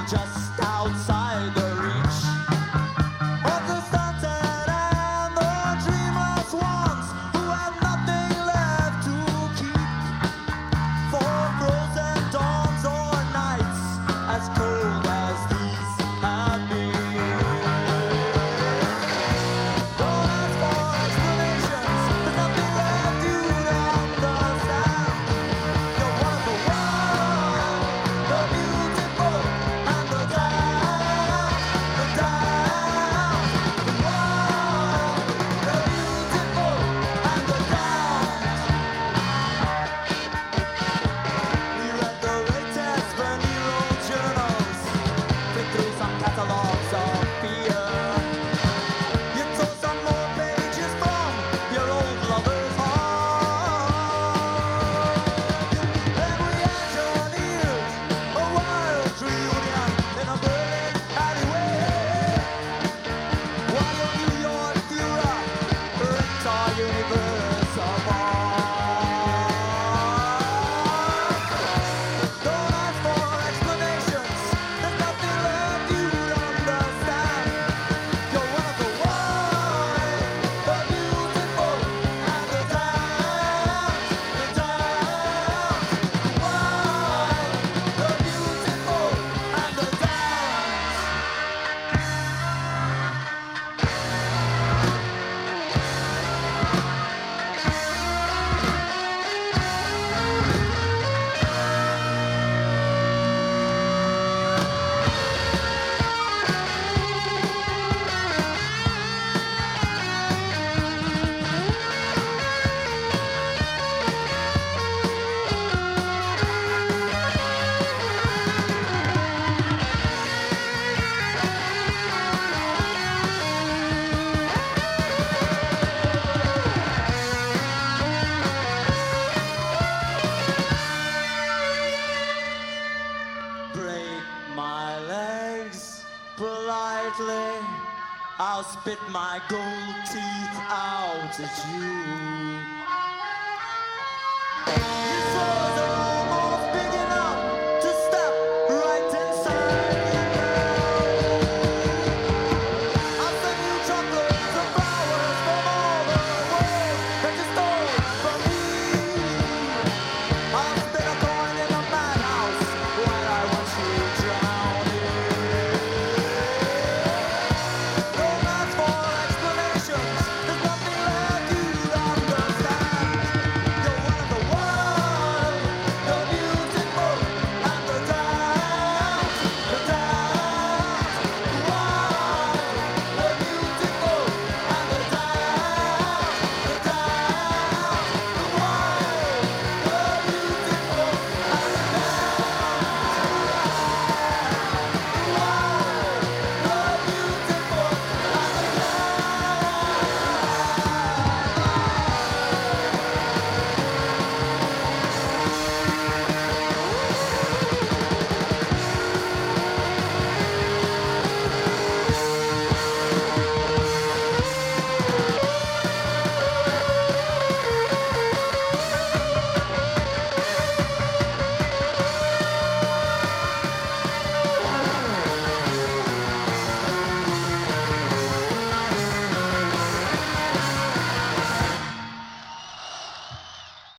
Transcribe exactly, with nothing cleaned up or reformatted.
just outside the reach of the sunset and the dreamless ones who have nothing left to keep for frozen dawns or nights as cold as these have been. Don't ask for explanations, there's nothing left you to understand. You're one of the wild, the beautiful, and the down, the down, the wild, the beautiful, and the down. We read the latest Venero journals, flicked through some catalogs of fear. You tore some more pages from your old lover's heart. Then we had your ears, a wild reunion in a Berlin alleyway. While your New York Führer ripped our universe apart. Don't ask for explanations, there's nothing left you to understand. You're one of the wild, the beautiful, and the down, the down, the wild, the beautiful, and the down. Break my legs politely. I'll spit my gold teeth out at you.